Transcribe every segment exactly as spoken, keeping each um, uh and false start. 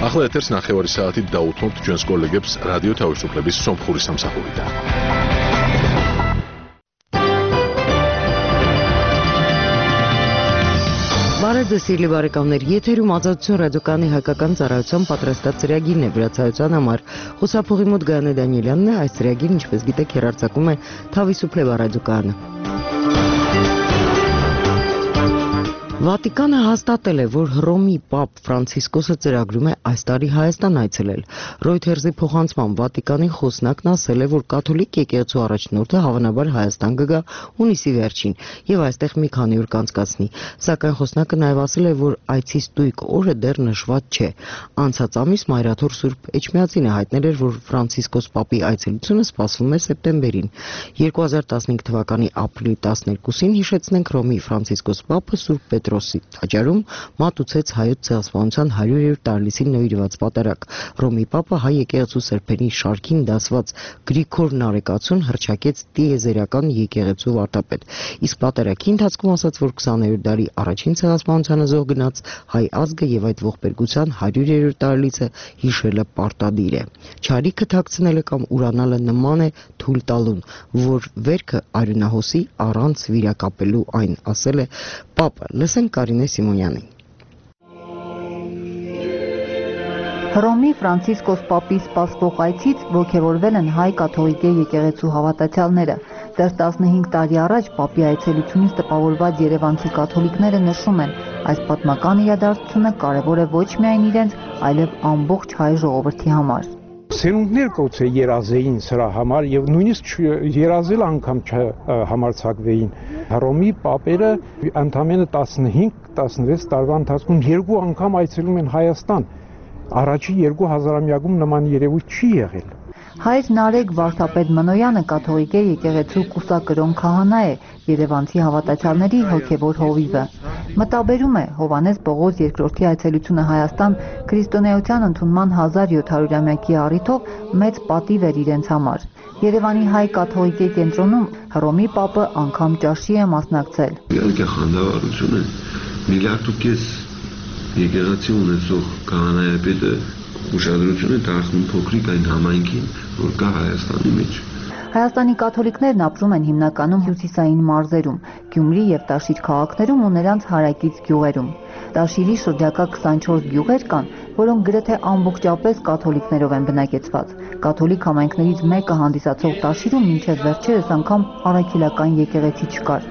ახლა ეთერს ნახევარი საათით დაუთმობთ ჩვენს კოლეგებს რადიო თავისუფლების სომხური სამსახურიდან. Բարև ձեզ սիրելի բարեկամներ, եթերում ազատություն ռադիոկայանի հայկական ծառայության պատրաստած ծրագիրն է վրացայության համար։ Խոսափողի մոտ Գայանե Դանիելյանն է, այս ծրագիրն ինչպես գիտեք հեռարձակում է Թավիսուփլեվա ռադիոկայանը։ Վատիկանը հաստատել է, որ Հռոմի պապ Ֆրանցիսկոսը ծրագրում է այս տարի Հայաստան այցելել։ Reuters-ի փոխանցմամբ Վատիկանի խոսնակն ասել է, որ կաթոլիկ եկեղեցու առաջնորդը հավանաբար Հայաստան կգա հունիսի վերջին եւ այստեղ մի քանի օր կանցկացնի։ Սակայն խոսնակը նաեւ ասել է, որ այցի ստույգ օրը դեռ նշված չէ։ Անցած ամիս Մայրաթոր Սուրբ Էջմիածինը հայտնել էր, որ Ֆրանցիսկոս պապի այցելությունը սպասվում է սեպտեմբերին։ երկու հազար տասնհինգ թվականի ապրիլի տասներկուսին հիշեցնենք Հռոմի Ֆրանցիսկոս պապը Սուրբ Պետրոսի տաճարում մատուցեց հայոց ցեղասպանության հարյուրերորդ տարելիցին նվիրված պատարագ։ Հռոմի պապը հայ եկեղեցու սրբերի շարքին դասված Գրիգոր Նարեկացուն հռչակեց տիեզերական եկեղեցու վարդապետ։ Իսկ պատարագի ընթացքում ասաց, որ քսաներորդ դարի առաջին ցեղասպանությանը զոհ գնաց հայ ազգը եւ այդ ողբերգության հարյուրերորդ տարելիցը հիշելը պարտադիր է։ Չարիքը թաքցնելը կամ ուրանալը նման է թույլ տալուն, որ վերքը արյունահոսի առանց վիրակապելու այն, ասել է պապը։ Լսենք Կարինե Սիմոնյանին։ Հռոմի Ֆրանցիսկոս պապի սպասվող այցից ոգևորվել են հայ կաթողիկե եկեղեցու հավատացյալները։ Դեռ տասնհինգ տարի առաջ պապի այցելությունից տպավորված երևանցի կաթոլիկները նշում են, այս պատմական իրադարձությունը կարևոր է ոչ միայն իրենց, այլև ամբողջ հայ ժողովրդի համար։ Սերունդներ կոչե երազեին սրա համար եւ նույնիսկ երազել անգամ չհամարցակվեին։ Հռոմի պապերը ընդամենը տասնհինգ տասնվեց տարվա ընթացքում երկու անգամ այցելում են Հայաստան։ Առաջի երկու հազարամյակում նման երևույթ չի եղել։ Հայր Նարեկ Վարդապետ Մնոյանը կաթողիկե եկեղեցու կուսակրոն քահանա է, երևանցի հավատացյալների հոգևոր հովիվը։ Մտաբերում է Հովհաննես Պողոս երկրորդի այցելությունը Հայաստան քրիստոնեության ընդունման հազար յոթ հարյուրամյակի առիթով մեծ պատիվ էր իրենց համար։ Երևանի հայ կաթողիկե կենտրոնում Հռոմի պապը անգամ ճաշի է մասնակցել։ Իհարկե խանդավառություն է, միլիարդ ու կես եկեղեցի ունեցող քահանայապետը ուշադրություն է դարձնում փոքրիկ այն համայնքին, որ կա Հայաստանի մեջ։ Հայաստանի կաթոլիկներն ապրում են հիմնականում հյուսիսային մարզերում, Գյումրի եւ Տաշիր քաղաքներում ու նրանց հարակից գյուղերում։ Տաշիրի շրջակա քսանչորս գյուղեր կան, որոնք գրեթե ամբողջապես կաթոլիկներով են բնակեցված։ Կաթոլիկ համայնքներից մեկը հանդիսացող Տաշիրում մինչև վերջերս անգամ առաքելական եկեղեցի չկար։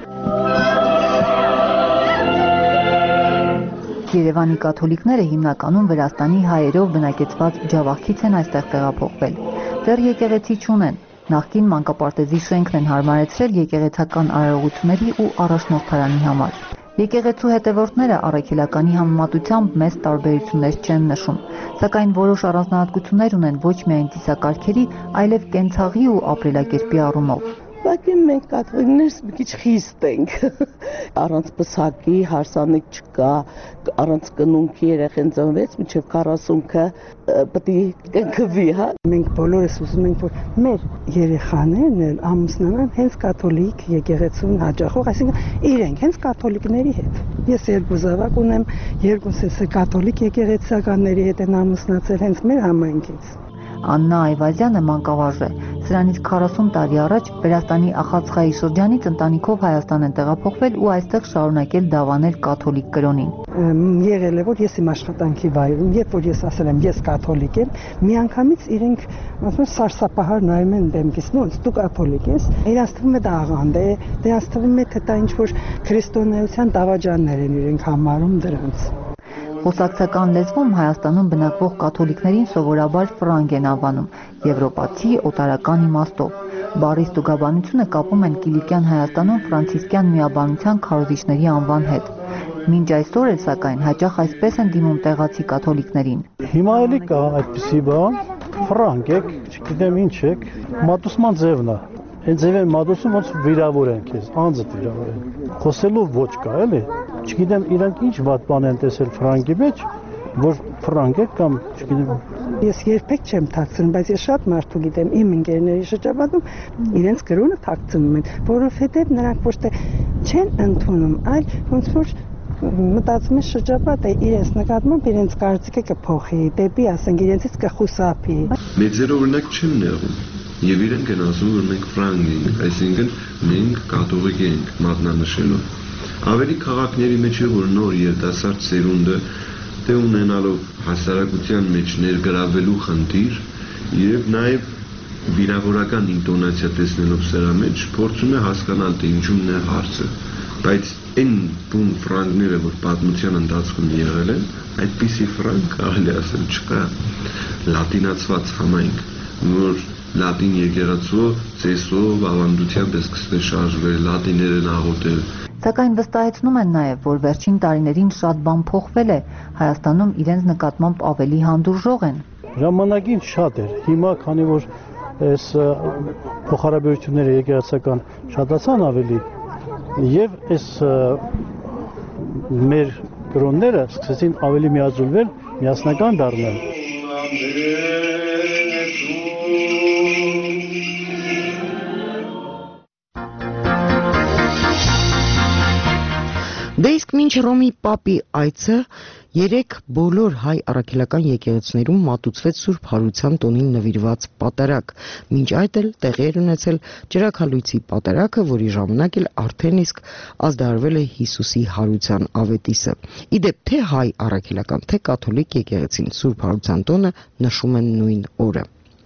Երևանի կաթոլիկները հիմնականում Վրաստանի հայերով բնակեցված Ջավախքից են այստեղ տեղափոխվել։ Դեռ եկեղեցի չունեն։ Նախկին մանկապարտեզի շենքն են հարմարեցրել եկեղեցական արարողությունների ու առաջնորդարանի համար։ Եկեղեցու հետևորդները առաքելականի համեմատությամբ մեծ տարբերություններ չեն նշում, սակայն որոշ առանձնահատկություններ ունեն ոչ միայն ծիսակարգերի, այլև կենցաղի ու ապրելակերպի առումով։ Ուղղակի մենք կաթողիկներս մի քիչ խիստ ենք։ Առանց պսակի հարսանիք չկա, առանց կնունքի երեխեն ծնվեց, մինչև քառասունքը պետք է կնքվի, հա։ Մենք բոլորս ուզում ենք, որ մեր երեխաներն էլ ամուսնանան հենց կաթոլիկ եկեղեցուն հաճախող, այսինքն իրենք հենց կաթոլիկների հետ։ Ես երկու զավակ ունեմ, երկուսս կաթոլիկ եկեղեցականների հետ են ամուսնացել հենց մեր համայնքից։ Աննա Այվազյանը մանկավարժ է։ Սրանից քառասուն տարի առաջ Վրաստանի Ախացխայի շրջանից ընտանիքով Հայաստան են տեղափոխվել ու այստեղ շարունակել դավանել կաթոլիկ կրոնին։ Եղել է, որ ես իմ աշխատանքի վայրում, երբ որ ես ասել եմ ես կաթոլիկ եմ, միանգամից իրենք ասում են սարսափահար նայում են դեմքիս, ոնց դու կաթոլիկ ես։ Իրանց թվում է դա աղանդ է, դրանց թվում է թե դա ինչ որ քրիստոնեության դավաճաններ են իրենք համարում դրանց։ Խոսակցական լեզվում Հայաստանում բնակվող կաթոլիկներին սովորաբար ֆրանկ են անվանում, եվրոպացի օտարական իմաստով։ Բառի ստուգաբանությունը կապում են Կիլիկյան Հայաստանում ֆրանցիսկյան միաբանության քարոզիչների անվան հետ։ Մինչ այսօր էլ սակայն հաճախ այսպես են դիմում տեղացի կաթոլիկներին։ Հիմա էլի կա այդպիսի բան, ֆրանկ եք, չգիտեմ ինչ եք, մատուցման ձևն է։ Հենց ձև են մատուցում, ոնց վիրավոր են քեզ, անձդ վիրավոր են։ Խոսելու ոչ կա, էլի։ Չգիտեմ իրանք ինչ վատ բան են տեսել ֆրանկի մեջ, որ ֆրանկ է կամ չգիտեմ։ Ես երբեք չեմ թաքցնում, բայց ես շատ մարդու գիտեմ իմ ընկերների շրջապատում իրենց կրոնը թաքցնում են, որովհետև նրանք ոչ թե չեն ընդունում, այլ ոնց որ մտածում է շրջապատը իրենց նկատմամբ իրենց կարծիքը կփոխի, դեպի ասենք իրենցից կխուսափի։ Մեծերը օրինակ չեն նեղում, եւ իրենք են ասում, որ մենք ֆրանգ ենք, այսինքն մենք կաթողիկ ենք մատնանշելով։ Ավելի քաղաքների մեջ է, որ նոր երիտասարդ սերունդը դե ունենալով հասարակության մեջ ներգրավելու խնդիր եւ նաեւ վիրավորական ինտոնացիա տեսնելով սրա մեջ փորձում է հասկանալ թե ինչումն է հարցը, բայց այն բուն ֆրանգները, որ պատմության ընթացքում եղել են, այդպիսի ֆրանգ կարելի ասել չկա։ Լատինացված համայնք, որ լատին եկեղեցու ծեսով ավանդությամբ է սկսվել շարժվել, լատիներեն աղոթել։ Սակայն վստահեցնում են նաև, որ վերջին տարիներին շատ բան փոխվել է, Հայաստանում իրենց նկատմամբ ավելի հանդուրժող են։ Ժամանակին շատ էր, հիմա քանի որ այս փոխհարաբերությունները եկեղեցական շատացան ավելի եւ այս մեր կրոնները սկսեցին ավելի միաձուլվել, միասնական դառնալ։ Դե իսկ մինչ Հռոմի Պապի այցը երեք բոլոր հայ առաքելական եկեղեցիներում մատուցվեց Սուրբ Հարության տոնին նվիրված պատարագ, մինչ այդ էլ տեղի էր ունեցել Ճրագալույցի պատարագը, որի ժամանակ էլ արդեն իսկ ազդարարվել է Հիսուսի Հարության ավետիսը։ Իդեպ թե հայ առաքելական, թե կաթոլիկ եկեղեցին Սուրբ Հարության տոնը նշում են նույն օրը։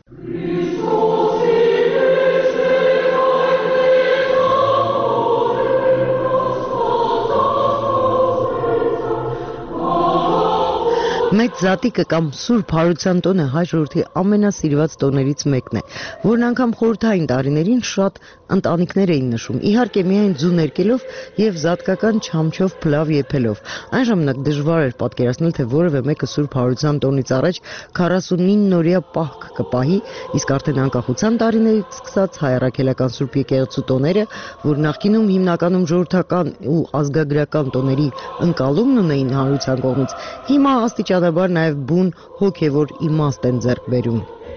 Մեծ Զատիկը կամ Սուրբ Հարության տոնը հայ ժողովրդի ամենասիրված տոներից մեկն է, որն անգամ խորհրդային տարիներին շատ ընտանիքներ էին նշում, իհարկե միայն ձու ներկելով եւ զատկական չամչով փլավ եփելով։ Այն ժամանակ դժվար էր պատկերացնել, թե որևէ մեկը Սուրբ Հարության տոնից առաջ քառասունինը օրյա պահք կպահի, իսկ արդեն անկախության տարիներից սկսած հայ առաքելական Սուրբ եկեղեցու տոները, որ նախկինում հիմնականում ժողովրդական ու ազգագրական տոների ընկալումն ունեին Հարության կողմից, հիմա աստիճանաբար նաև բուն հոգևոր իմաստ են ձեռք բերում։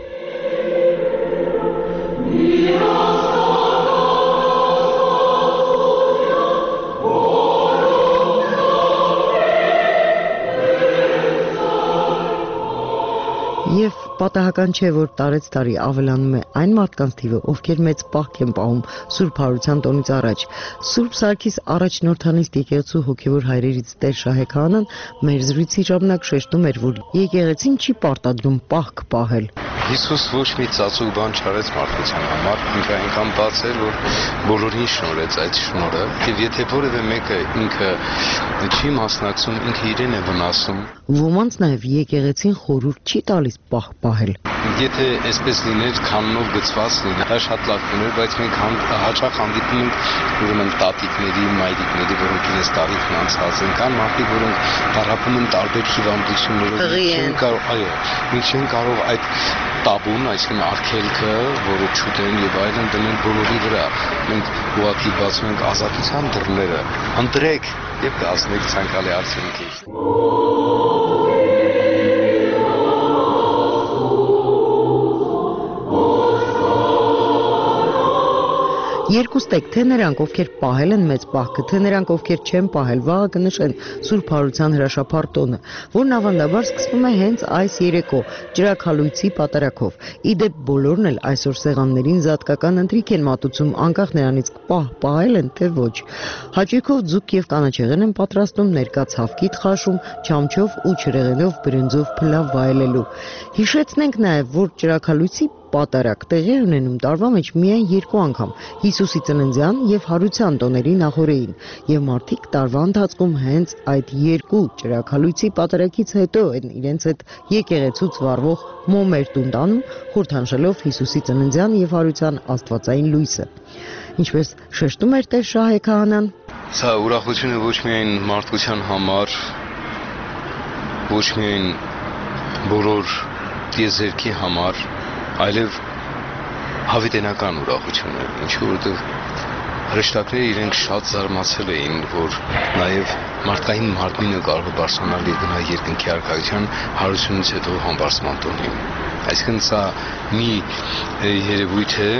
Եվ պատահական չէ, որ տարեց տարի ավելանում է այն մարդկանց թիվը, ովքեր մեծ պահք են պահում Սուրբ Հարության տոնից առաջ։ Սուրբ Սարգիս առաջնորդանիստ եկեղեցու հոգևոր հայրերից Տեր Շահե Քահանան մեր զրույցի ժամանակ շեշտում էր, որ եկեղեցին չի պարտադրում պահք պահել։ Հիսուս ոչ մի ծածուկ բան չարեց մարդկության համար, ինքը այնքան բաց էր, որ բոլորին շնորհեց այդ շնորհը, եւ եթե որևէ մեկը ինքը չի մասնակցում, ինքը իրեն է վնասում։ Ոմանց նաև եկեղեցին խորհուրդ չի տալիս պահ պահել։ Եթե այսպես լիներ, քանոնով գծված լիներ, դա շատ լավ կլիներ, բայց մենք հաճախ հանդիպում ենք ուրեմն տատիկների, մայրիկների, որոնք իրենց տարիքն անցած են, կան մարդիկ, որոնք տարապում են տարբեր հիվանդություններով, չեն կարող, այո, մենք չեն կարող այդ տաբուն, այսինքն արգելքը, որը չուտեն եւ այլն դնել բոլորի վրա։ Մենք ուղղակի բացում ենք ազատության դռները, ընտրեք եւ կազմեք ցանկալի արդյունքի։ Երկուստեք, թե նրանք, ովքեր պահել են մեծ պահքը, թե նրանք, ովքեր չեն պահել, վաղը կնշեն Սուրբ Հարության հրաշափառ տոնը, որն ավանդաբար սկսվում է հենց այս երեկո Ճրագալույցի պատարագով։ Իդեպ բոլորն էլ այսօր սեղաններին զատկական ընթրիք են մատուցում, անկախ նրանից պահ պահել են, թե ոչ։ Հաճույքով ձուկ եւ կանաչեղեն են պատրաստում, ներկա ցավքիթ խաշում, չամչով ու չրեղենով բրնձով փլավ վայելելու։ Հիշեցնենք նաեւ, որ Ճրագալույցի պատարագ տեղի ունենում տարվա մեջ միայն երկու անգամ՝ Հիսուսի ծննդյան եւ Հարության տոների նախօրեին, եւ մարդիկ տարվա ընթացքում հենց այդ երկու Ճրագալույցի պատարագից հետո են իրենց այդ եկեղեցուց վառվող մոմեր տուն տանում, խորհրդանշելով Հիսուսի ծննդյան եւ Հարության աստվածային լույսը։ Ինչպես շեշտում էր Տեր Շահե Քահանան, սա ուրախություն է ոչ միայն մարդկության համար, ոչ միայն բոլոր տիեզերքի համար, այլև հավիտենական ուրախություն է, ինչու որովհետև հրեշտակները իրենք շատ զարմացել էին, որ նաև մարդկային մարմինը կարող է բարձրանալ եւ գնալ երկնքի արքայության Հարությունից հետո համբարձման տոնին։ Այսինքն սա մի երևույթ է,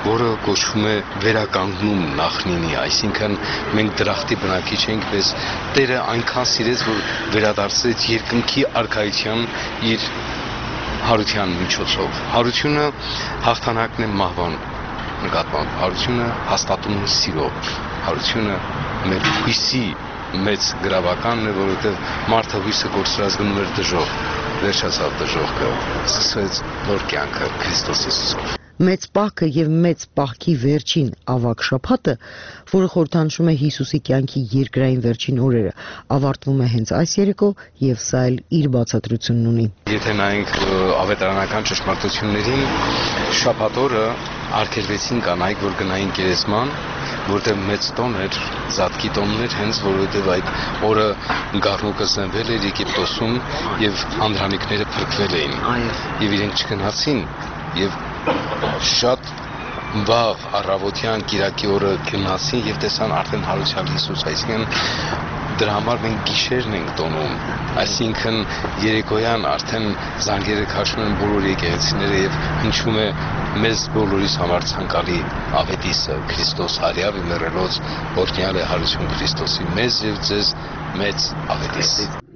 որը կոչվում է վերականգնում նախնինի, այսինքն մենք դրախտի բնակիչ ենք, պես Տերը այնքան սիրեց, որ վերադարձրեց երկնքի արքայության իր հարության միջոցով։ Հարությունը հաղթանակն է մահվան նկատմամբ, հարությունը հաստատում է սիրո, հարությունը մեր հույսի մեծ գրավականն է, որովհետև մարդը հույսը կորցրած գնում էր դժոխք, վերջացավ դժոխքը, սկսվեց նոր կյանքը Քրիստոս Հիսուսով։ Մեծ պահքը եւ մեծ պահքի վերջին ավագ շաբաթը, որը խորհրդանշում է Հիսուսի կյանքի երկրային վերջին օրերը, ավարտվում է հենց այս երեկո եւ սա էլ իր բացատրությունն ունի։ Եթե նայենք ավետարանական ճշմարտություններին, շաբաթ օրը արգելվեցին կանայք, որ գնային գերեզման, որտեղ մեծ տոն էր, զատկի տոնն էր, հենց որովհետև այդ օրը գառնուկը զնվել էր Եգիպտոսում եւ անդրանիկները փրկվել էին եւ իրենք չգնացին եւ շատ վաղ առավոտյան կիրակի օրը գնացին եւ տեսան արդեն հարության Հիսուս, այսինքն դրա համար մենք գիշերն ենք տոնում, այսինքն երեկոյան արդեն զանգերը քաշում են բոլոր եկեղեցիները եւ հնչում է մեզ բոլորիս համար ցանկալի ավետիսը Քրիստոս հարյավ մեռելոց օրհնյալ է հարություն Քրիստոսի մեզ եւ ձեզ մեծ ավետիս։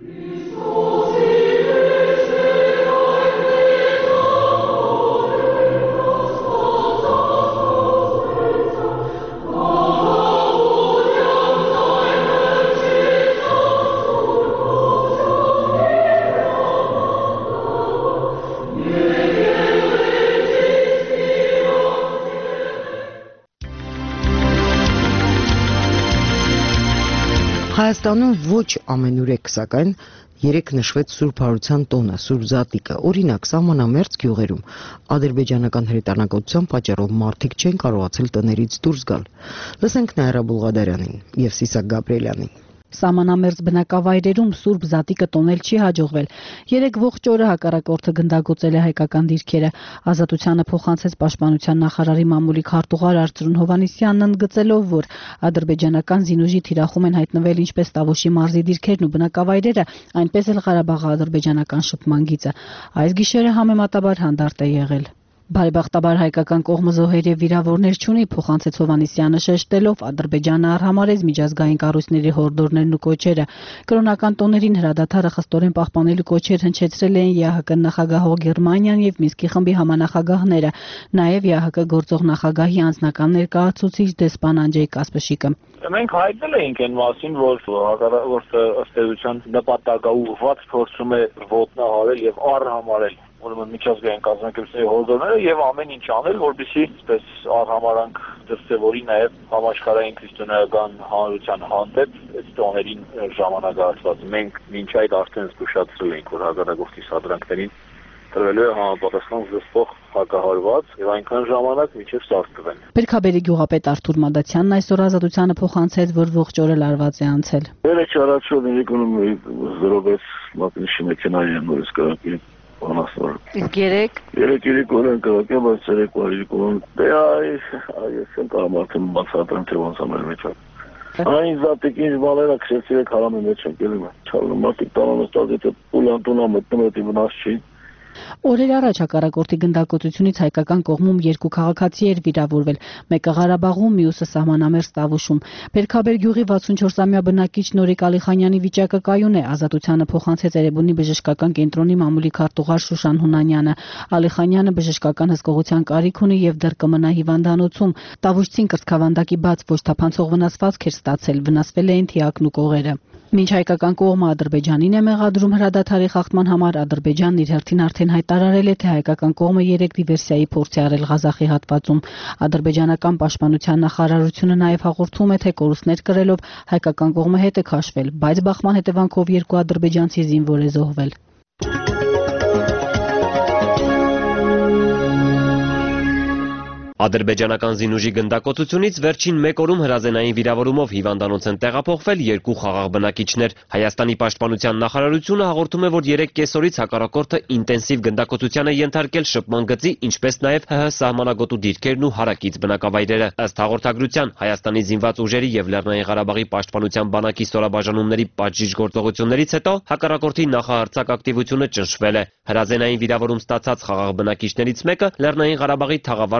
Հայաստանում ոչ ամենուրեք, սակայն երեք նշվեց Սուրբ Հարության տոնը, Սուրբ Զատիկը, օրինակ սահմանամերձ գյուղերում ադրբեջանական հրետանակության պատճառով մարդիկ չեն կարողացել տներից դուրս գալ։ Լսենք Նաիրա Բուլղադարյանին եւ Սիսակ Գաբրիելյանին։ Սահմանամերձ բնակավայրերում Սուրբ Զատիկը տոնել չի հաջողվել։ Երեք ողջ օրը հակառակորդը գնդագործել է հայկական դիրքերը։ Ազատությանը փոխանցեց պաշտպանության նախարարի մամուլի քարտուղար Արծրուն Հովհաննիսյանն ընդգծելով, որ ադրբեջանական զինուժի թիրախում են հայտնվել ինչպես Տավուշի մարզի դիրքերն ու բնակավայրերը, այնպես էլ Ղարաբաղի ադրբեջանական շփման գիծը։ Այս գիշերը համեմատաբար հանդարտ է եղել։ Բարեբախտաբար հայկական կողմը զոհեր եւ վիրավորներ չունի, փոխանցեց Հովհաննիսյանը շեշտելով, Ադրբեջանը արհամարեց միջազգային կառույցների հորդորներն ու կոչերը։ Կրոնական տոներին հրադադարը խստորեն պահպանելու կոչեր հնչեցրել էին ԵԱՀԿ նախագահող Գերմանիան եւ Մինսկի խմբի համանախագահները, նաեւ ԵԱՀԿ գործող նախագահի անձնական ներկայացուցիչ դեսպան Անջեյ Կասպշիկը։ Մենք հայտնել էինք այն մասին, որ հակառակորդը ըստ էության նպատակաուղղված փորձում է ոտնահարել եւ արհամարել ուրեմն միջազգային կազմակերպությունների հորդորները եւ ամեն ինչ անել, որպեսզի այսպես արհամարանք դրսեւորի նաեւ համաշխարհային քրիստոնեական հանրության հանդեպ այս տոներին ժամանակահատված։ Մենք մինչ այդ արդեն զգուշացրել ենք, որ հակառակորդի սադրանքներին տրվելու է համապատասխան զսպող հակահարված եւ այնքան ժամանակ մինչեւ սարքվեն։ Պերքաբերի գյուղապետ Արթուր Մադացյանն այսօր Ազատությանը փոխանցեց, որ ողջ օրը լարված է անցել։ Երեք չարացել երեկոնում զրոյեց մակնիշի մեքենայի նորից կրակի անասնոր։ Իսկ երեք Երեք երեկոն են կրակել, բայց երեկո երեկոն դե այ այս են կարող մարդուն բացատրեմ թե ոնց ամեն մեջ։ Այն զատիկի բաները քրեցի քարամի մեջ են գելում։ Չալու մարդիկ տանանը ստացել թե պուլանտունա մտնում է դիվնաս չի։ Օրեր առաջ հակառակորդի գնդակոծությունից հայկական կողմում երկու քաղաքացի էր վիրավորվել, մեկը Ղարաբաղում, մյուսը սահմանամերձ Տավուշում։ Պերքաբեր գյուղի վաթսունչորսամյա բնակիչ Նորիկ Ալիխանյանի վիճակը կայուն է, Ազատությանը փոխանցեց Էրեբունի բժշկական կենտրոնի մամուլի քարտուղար Շուշան Հունանյանը։ Ալիխանյանը բժշկական հսկողության կարիք ունի եւ դեռ կմնա հիվանդանոցում։ Տավուշցին կրծքավանդակի բաց ոչ թափանցող վնասվածք էր ստացել, վնասվել էին թիակն ու կողերը։ Մինչ հայկական կողմը Ադրբեջանին է մեղադրում հրադադարի խախտման համար, Ադրբեջանն իր հերթին արդեն հայտարարել է, թե հայկական կողմը երեք դիվերսիայի փորձ է արել Ղազախի հատվածում։ Ադրբեջանական պաշտպանության նախարարությունը նաև հաղորդում է, թե կորուստներ կրելով հայկական կողմը հետ է քաշվել, բայց բախման հետևանքով երկու ադրբեջանցի զինվոր է զոհվել։ Ադրբեջանական զինուժի գնդակոծությունից վերջին մեկ օրում հրազենային վիրավորումով հիվանդանոց են տեղափոխվել երկու խաղաղ բնակիչներ։ Հայաստանի պաշտպանության նախարարությունը հաղորդում է, որ երեք կեսօրից հակառակորդը ինտենսիվ գնդակոծության է ենթարկել շփման գծի, ինչպես նաև ՀՀ սահմանագոտու դիրքերն ու հարակից բնակավայրերը։ Ըստ հաղորդագրության, Հայաստանի զինված ուժերի եւ Լեռնային Ղարաբաղի պաշտպանության բանակի ստորաբաժանումների պատժիչ գործողություններից հետո հակառակորդի նախահարձակ ակտիվությունը ճնշվել է։ Հրազենային վիրավորում ստացած խաղաղ բնակիչներից մեկը Լեռնային Ղարաբաղի Թաղավարտ գյուղի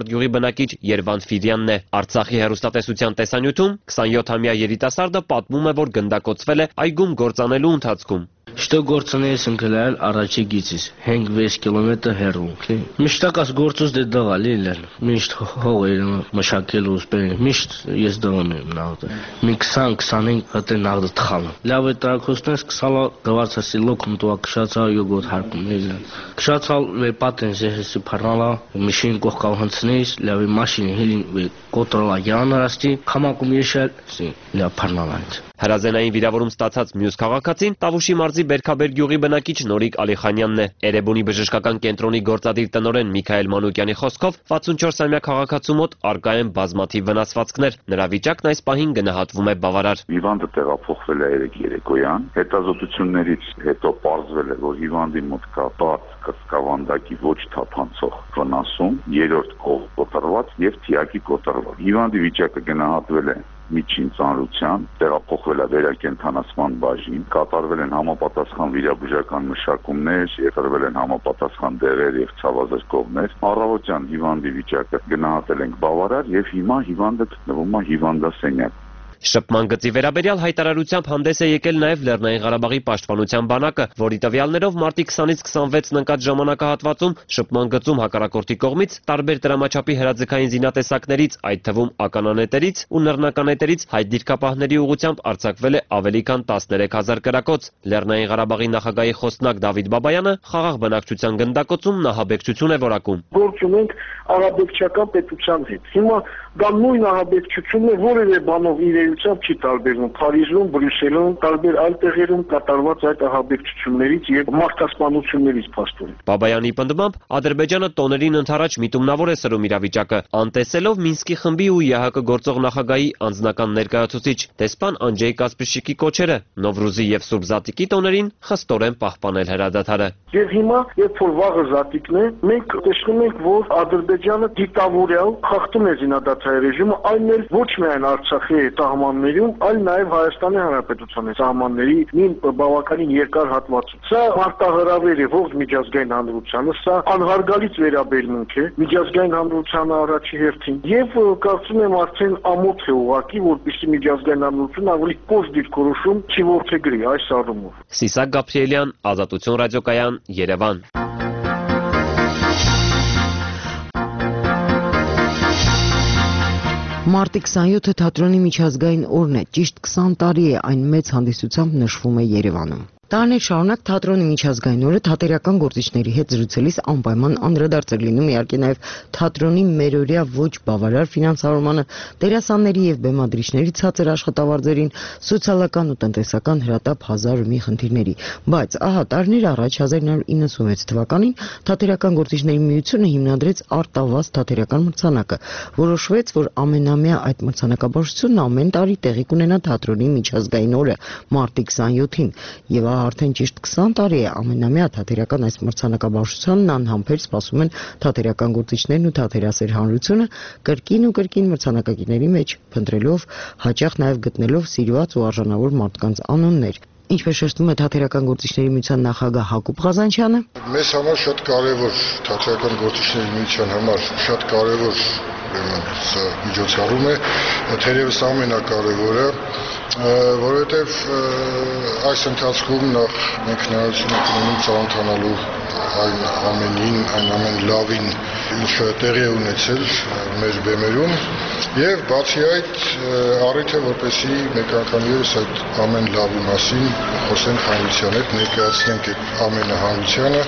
բնակիչ Երվան Ֆիրյանն է։ Արցախի հեռուստատեսության տեսանյութում քսանյոթամյա երիտասարդը պատմում է, որ գնդակոծվել է այգում գործանելու ընթացքում։ Что գործունեես ընկելայել առաջի գիծից, հինգ-վեց կիլոմետր հեռու։ Միշտակաս գործուս դե դղալ իլել, միշտ հող էր մշակել ուսպեն, միշտ ես դղան եմ նաղդը։ Մի քսան-քսանհինգ հտե նաղդը թխալը։ Լավ է տրակոստնես կսալա գվարցասի լոքում տուա կշացալ յոգոտ հարկում իլել։ Կշացալ վե պատեն զեհեսի պարնալա, միշին կողկալ հնցնեիս, լավ է մաշինի հիլին կոտրալա յան արաստի, խամակում եշել, լավ պարնալա ինձ։ Հրազենային վիրավորում ստացած մյուս քաղաքացին Տավուշի մարզի Բերքաբեր գյուղի բնակիչ Նորիկ Ալիխանյանն է։ Էրեբունի բժշկական կենտրոնի գործադիր տնօրեն Միքայել Մանուկյանի խոսքով վաթսունչորսամյա քաղաքացու մոտ առկա են բազմաթիվ վնասվածքներ։ Նրա վիճակն այս պահին գնահատվում է բավարար։ Հիվանդը տեղափոխվել է երեկ երեկոյան, հետազոտություններից հետո պարզվել է, որ հիվանդի մոտ կա բաց կսկավանդակի ոչ թափանցող վնասում, երրորդ կողմ կոտրված եւ թիակի կոտրված։ Հիվանդի վիճակը գնահատվել է միջին ծանրության, տեղափոխվել է վերակենդանացման բաժին, կատարվել են համապատասխան վիրաբուժական մշակումներ, եղրվել են համապատասխան դեղեր եւ ցավազրկողներ։ Առավոտյան հիվանդի վիճակը գնահատել ենք բավարար եւ հիմա հիվանդը գտնվում է հիվանդասենյակում։ Շփման գծի վերաբերյալ հայտարարությամբ հանդես է եկել նաև Լեռնային Ղարաբաղի պաշտպանության բանակը, որի տվյալներով մարտի քսանից քսանվեցն ընկած ժամանակահատվածում շփման գծում հակառակորդի կողմից տարբեր տրամաչափի հրաձգային զինատեսակներից, այդ թվում ականանետերից ու նռնականետերից հայ դիրքապահների ուղղությամբ արձակվել է ավելի քան տասներեք հազար կրակոց։ Լեռնային Ղարաբաղի նախագահի խոսնակ Դավիթ Բաբայանը խաղաղ բնակչության գնդակոծում նահաբեկչություն է որակում։ Գործ ունենք արաբեկչական պետության հետ։ Հիմա դա նույն ահաբեկչությունն է, որևէ բանով իրեությամբ չի տարբերվում։ Փարիզում, Բրյուսելում, տարբեր այլ տեղերում կատարված այդ ահաբեկչություններից եւ մարդասպանություններից փաստորեն։ Բաբայանի պնդմամբ Ադրբեջանը տոներին ընդառաջ միտումնավոր է սրում իրավիճակը, անտեսելով Մինսկի խմբի ու ԵՀԿ գործող նախագահի անձնական ներկայացուցիչ դեսպան Անջեյ Կասպրիշիկի կոչերը Նովրուզի եւ Սուրբ Զատիկի տոներին խստորեն պահպանել հրադադարը։ Եվ հիմա, երբ որ վաղը Զատիկն է, մենք տեսնում ենք, որ Ադրբեջանը դիտավորյալ խախտում է զինադադարի ռեժիմը, այն էլ ոչ միայն Արցախի սահմաններում, այլ նաև Հայաստանի Հանրապետության սահմանների մի բավականին երկար հատվածում։ Սա մարտահրավեր է ողջ միջազգային հանրությանը, սա անհարգալից վերաբերմունք է միջազգային հանրությանը առաջի հերթին, եւ կարծում եմ արդեն ամոթ է ուղղակի, որպեսզի միջազգային հանրությունը ավելի կոշտ դիրքորոշում չի որդեգրի այս առումով։ Սիսակ Գաբրիելյան, Ազատություն ռադիոկայան, Երևան։ Մարտի քսանյոթը թատրոնի միջազգային օրն է, ճիշտ քսան տարի է այն մեծ հանդիսությամբ նշվում է Երևանում։ Տարիներ շարունակ թատրոնի միջազգային օրը թատերական գործիչների հետ զրուցելիս անպայման անդրադարձ է լինում իհարկե նաև թատրոնի մերօրյա ոչ բավարար ֆինանսավորմանը, դերասանների եւ բեմադրիչների ցածր աշխատավարձերին, սոցիալական ու տնտեսական հրատապ հազար ու մի խնդիրների։ Բայց ահա տարիներ առաջ հազար նոր իննսունվեց թվականին թատերական գործիչների միությունը հիմնադրեց Արտավազ թատերական մրցանակը։ Որոշվեց, որ ամենամյա այդ մրցանակաբաշխությունն ամեն տարի տեղի կունենա թատրոնի միջազգային օրը մարտի քսանյոթին եւ արդեն ճիշտ քսան տարի է ամենամյա թատերական այս մրցանակաբաշխությանն անհամբեր սպասում են թատերական գործիչներն ու թատերասեր հանրությունը կրկին ու կրկին մրցանակակիրների մեջ փնտրելով, հաճախ նաև գտնելով սիրված ու արժանավոր մարդկանց անուններ։ Ինչպես շեշտում է թատերական գործիչների միության նախագահ Հակոբ Ղազանչյանը, մեզ համար շատ կարևոր թատերական գործիչների միության համար շատ կարևոր միջոցառում է, թերևս ամենակարևորը, որովհետև այս ընթացքում նախ մենք հնարավորություն ունենք ծանոթանալու այն ամենին, այն ամեն լավին, ինչը տեղի է ունեցել մեր բեմերում, եւ բացի այդ առիթ է, որպեսզի մեկ անգամ ևս այդ ամեն լավի մասին խոսենք հանրության հետ, ներկայացնենք այդ ամենը հանրությանը,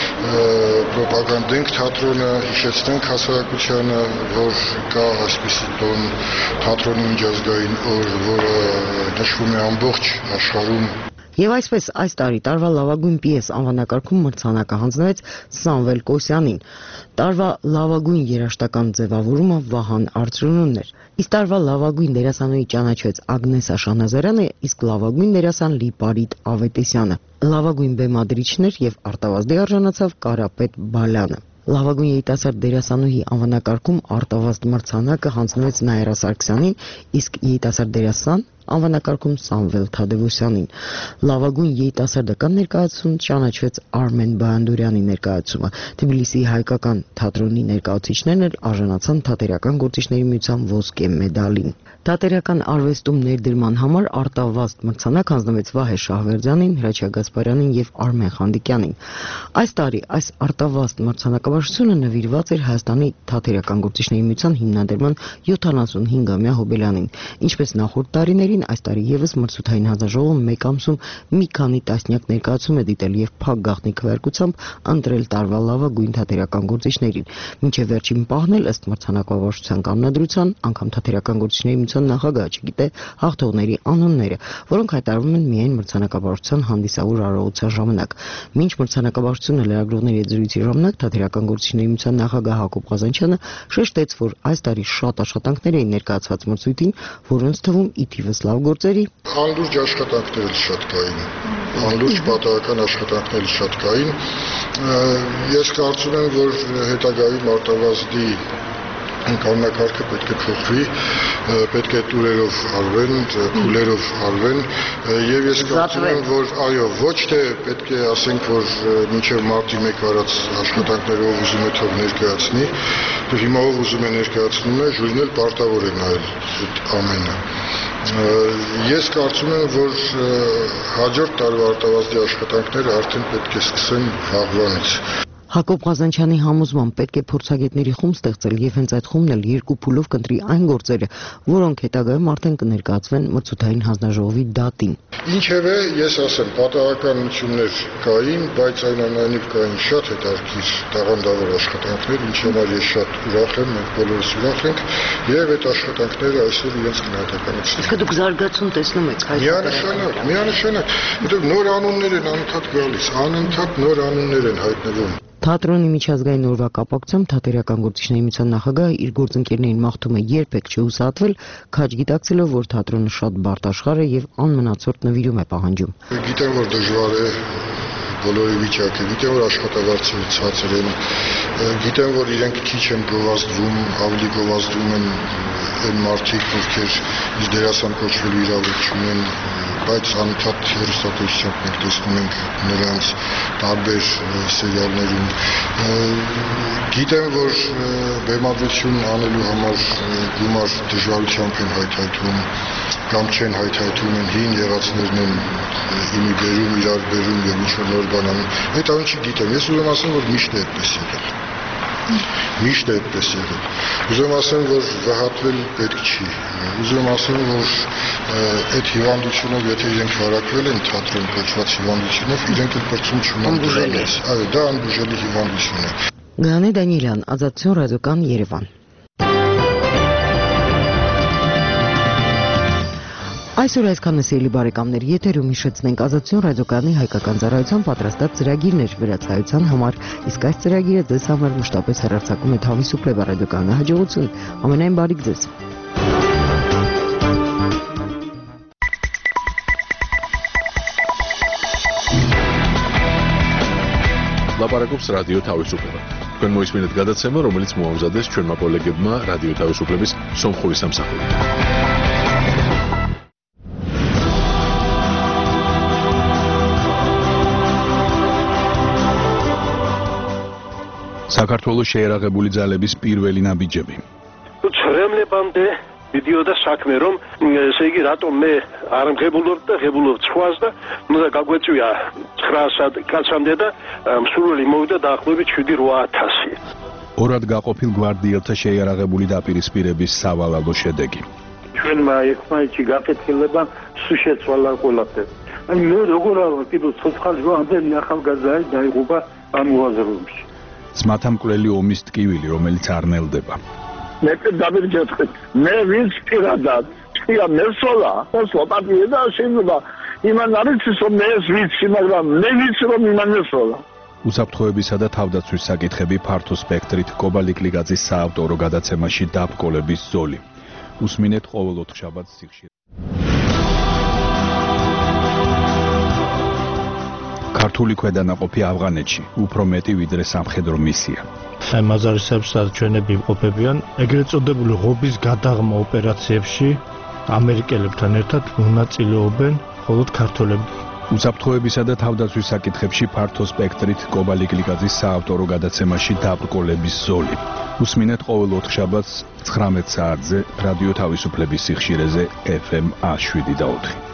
պրոպագանդենք թատրոնը, հիշեցնենք հասարակությանը, որ կա այսպիսի տոն թատրոնի միջազգային օր, որը նշվում է ամբողջ աշխարհում։ Եվ այսպես այս տարի տարվա լավագույն պիես անվանակարգում մրցանակը հանձնվեց Սամվել Կոսյանին։ Տարվա լավագույն երաժշտական ձևավորումը Վահան Արծրունունն էր։ Իսկ տարվա լավագույն դերասանուհի ճանաչվեց Ագնես Աշանազարյանը, իսկ լավագույն դերասան Լիպարիտ Ավետիսյանը։ Լավագույն բեմադրիչներ եւ արտավազդի արժանացավ Կարապետ Բալյանը։ Լավագույն երիտասարդ դերասանուհի անվանակարգում արտավազդ մրցանակը հանձնվեց Նաիրա Սարգսյանին, իսկ երիտասարդ դերասան անվանակարգում Սամվել Թադևոսյանին։ Լավագույն երիտասարդական ներկայացում ճանաչվեց Արմեն Բայանդուրյանի ներկայացումը։ Թբիլիսիի հայկական թատրոնի ներկայացուցիչներն էլ արժանացան Թատերական գործիչների միության ոսկե մեդալին։ Թատերական արվեստում ներդրման համար արտավազդ մրցանակ հանձնվեց Վահե Շահվերդյանին, Հրաչյա Գասպարյանին եւ Արմեն Խանդիկյանին։ Այս տարի այս արտավազդ մրցանակաբաշխությունը նվիրված էր Հայաստանի Թատերական գործիչների միության հիմնադրման յոթանասունհինգամյա հոբելյանին։ Ինչպես նախորդ տարիներին, այս տարի եւս մրցութային հանձնաժողովը մեկ ամսում մի քանի տասնյակ ներկայացում է դիտել եւ փակ գաղտնի քվեարկությամբ ընտրել տարվա լավագույն թատերական գործիչներին։ Մինչեւ վերջին պահն էլ ըստ մրցանակաբաշխության կանոնադրության, անգամ Թատերական գործիչների միության նախագահը չգիտե հաղթողների անունները, որոնք հայտարարվում են միայն մրցանակաբաշխության հանդիսավոր արարողության ժամանակ։ Մինչ մրցանակաբաշխությունը լրագրողների հետ զրույցի ժամանակ Թատերական գործիչների միության նախագահ Հակոբ Ղազանչյանը շեշտեց, որ այս տարի շատ աշխատանքներ էին ներկայացված մրցույթին, որոնց թվում ի թիվս լավ գործերի անլուրջ աշխատանքներ շատ կային, անլուրջ պատահական աշխատանքներ շատ կային։ Ես կարծում եմ, որ հետագայում արտավազդի կանոնակարգը պետք է փոխվի, պետք է տուրերով արվեն, փուլերով արվեն եւ ես կարծում եմ, որ այո, ոչ թե պետք է ասենք, որ մինչեւ մարտի մեկ արած աշխատանքներով ուզում է թող ներկայացնի, դու հիմա ով ուզում է ներկայացնում է, ժուրին էլ պարտավոր է նայել այդ ամենը։ Ես կարծում եմ, որ հաջորդ տարվա արտավազդի աշխատանքները արդեն պետք է սկսեն վաղվանից։ Հակոբ Ղազանչյանի համոզմամբ պետք է փորձագետների խումբ ստեղծել եւ հենց այդ խումբն էլ երկու փուլով կընտրի այն գործերը, որոնք հետագայում արդեն կներկայացվեն մրցութային հանձնաժողովի դատին։ Ինչևէ, ես ասեմ, պատահականություններ կային, բայց այնուամենայնիվ կային շատ հետաքրքիր տաղանդավոր աշխատանքներ, ինչի համար ես շատ ուրախ եմ, մենք բոլորս ուրախ ենք, եւ այդ աշխատանքները այսօր իրենց գնահատականացնում։ Իսկ դուք զարգացում տեսնում եք այս Միանշանակ, միանշանակ, որտեղ նոր անուններ են անընդհատ գալիս, անընդհատ նոր անուններ են հայտնվում։ Թատրոնի միջազգային օրվա կապակցությամբ Թատերական գործիչների միության նախագահը իր գործընկերներին մաղթում է երբեք չհուսահատվել, քաջ գիտակցելով, որ թատրոնը շատ բարդ աշխարհ է եւ անմնացորդ նվիրում է պահանջում։ Գիտեմ, որ դժվար է բոլորի վիճակը, գիտեմ, որ աշխատավարձերը ցածր են, գիտեմ, որ իրենք քիչ են գովազդվում, ավելի գովազդվում են այն մարդիկ, ովքեր իր դերասան կոչվելու իրավունք չունեն, բայց անընդհատ հեռուստատեսությամբ մենք տեսնում ենք նրանց տարբեր սերիալներում։ Գիտեմ, որ բեմադրություն անելու համար գումար դժվարությամբ են հայթայթում կամ չեն հայթայթում են հին եղածներն են իմի բերում, իրար բերում եւ ինչ-որ նոր բան անում։ Այդ ամենը չգիտեմ, ես ուզում ասեմ, որ միշտ է այդպես եղել։ Միշտ է այդպես եղել։ Ուզում ասեմ, որ վհատվել պետք չի։ Ուզում ասեմ, որ այդ հիվանդությունով, եթե իրենք վարակվել են թատրոն կոչված հիվանդությունով, իրենք էլ կրծում չունեն դրանից։ Այո, դա անբուժելի հիվանդություն է։ Գանե Դանիելյան, Ազատություն ռադիոկան Երևան։ Այսօր այսքանը սիրելի բարեկամներ, եթերում հիշեցնենք Ազատություն ռադիոկայանի հայկական ծառայության պատրաստած ծրագիրներ վերացայության համար, իսկ այս ծրագիրը ձեզ համար մշտապես հեռարձակում է Թավիսուպլեվա ռադիոկայանի հաջողություն։ Ամենայն բարիք ձեզ։ Լապարակობს ռադիո Թավիսուպլեվա։ Քան մոյսմինդ գադացեմը, რომელიც մոամզադես չորմա կոլեգեբմա ռադիո Թավիսուպլեվիս սոմխորի սամսախորի։ საქართველოს შეერაღებული ძალების პირველი ნაბიჯები. Ცრემლე ბამდე ვიდეოდა საქმე რომ ესე იგი რატომ მე არ მღებულობ და ღებულობ ცხვას და უნდა გაგვეწვია ცხრაასად კაცამდე და მსურველი მოვიდა დაახლოებით შვიდი ათასი. ორად გაყოფილ გვარდიელთა შეიარაღებული დაპირისპირების სავალალო შედეგი. ჩვენმა ერთმანეთში გაკეთილება სულ შეცვალა ყველაფერი. ანუ მე როგორ არა კიდევ ცოცხალი ამდენი ახალგაზრდა დაიღუპა ამ უაზროებში. ძმათამკვლელი ომის ტკივილი, რომელიც არ ნელდება. მე დავირჯეთხეთ. მე ვინც პირადად თქვია მესოლა, მოსლა პატიე და შეიძლება იმან არის რომ მე ვიცი, მაგრამ მე ვიცი რომ იმან მესოლა. უსაფრთხოებისა და თავდაცვის საკითხები ფართო სპექტრით კობალიკ ლიგაძის საავტორო გადაცემაში დაბკოლების ზოლი. უსმინეთ ყოველ ოთხშაბათს სიხშირე. ქართული ქვედანაყოფი ავღანეთში უფრო მეტი ვიდრე სამხედრო მისია. მაზარისებსაც ჩვენები იმყოფებიან ეგრეთ წოდებული ღობის გადაღმა ოპერაციებში ამერიკელებთან ერთად მონაწილეობენ მხოლოდ ქართველები. უსაფრთხოებისა და თავდაცვის საკითხებში ფართო სპექტრით კობალი გლიკაძის საავტორო გადაცემაში დაბრკოლების ზოლი. უსმინეთ ყოველ ოთხშაბათს ცხრამეტ საათზე რადიო თავისუფლების სიხშირეზე ეფ ემ ათს შვიდი და ოთხი.